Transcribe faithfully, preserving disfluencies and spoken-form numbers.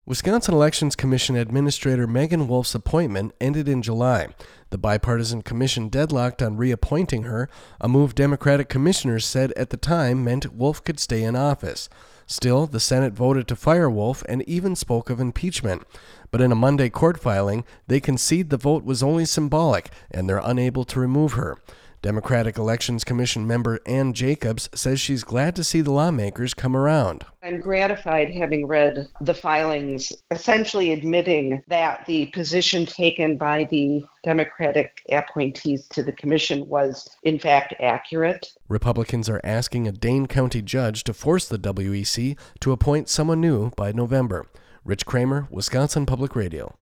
Wisconsin Elections Commission Administrator Megan Wolf's appointment ended in July. The bipartisan commission deadlocked on reappointing her, a move Democratic commissioners said at the time meant Wolf could stay in office. Still, the Senate voted to fire Wolf and even spoke of impeachment. But in a Monday court filing, they concede the vote was only symbolic and they're unable to remove her. Democratic Elections Commission member Ann Jacobs says she's glad to see the lawmakers come around. I'm gratified having read the filings, essentially admitting that the position taken by the Democratic appointees to the commission was, in fact, accurate. Republicans are asking a Dane County judge to force the W E C to appoint someone new by November. Rich Kramer, Wisconsin Public Radio.